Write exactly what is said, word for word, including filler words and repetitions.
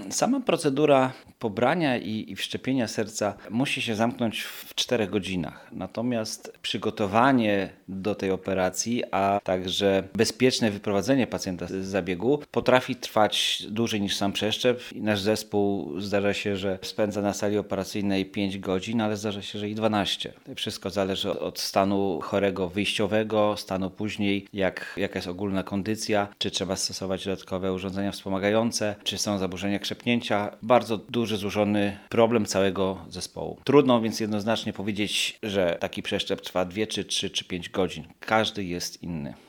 Sama procedura pobrania i, i wszczepienia serca musi się zamknąć w czterech godzinach. Natomiast przygotowanie do tej operacji, a także bezpieczne wyprowadzenie pacjenta z zabiegu potrafi trwać dłużej niż sam przeszczep. Nasz zespół zdarza się, że spędza na sali operacyjnej pięć godzin, ale zdarza się, że i dwanaście. Wszystko zależy od stanu chorego wyjściowego, stanu później, jak, jaka jest ogólna kondycja, czy trzeba stosować dodatkowe urządzenia wspomagające, czy są zaburzenia krzepnięcia. Bardzo duży, złożony problem całego zespołu. Trudno więc jednoznacznie powiedzieć, że taki przeszczep trwa dwie, czy trzy, czy pięć godzin. Każdy jest inny.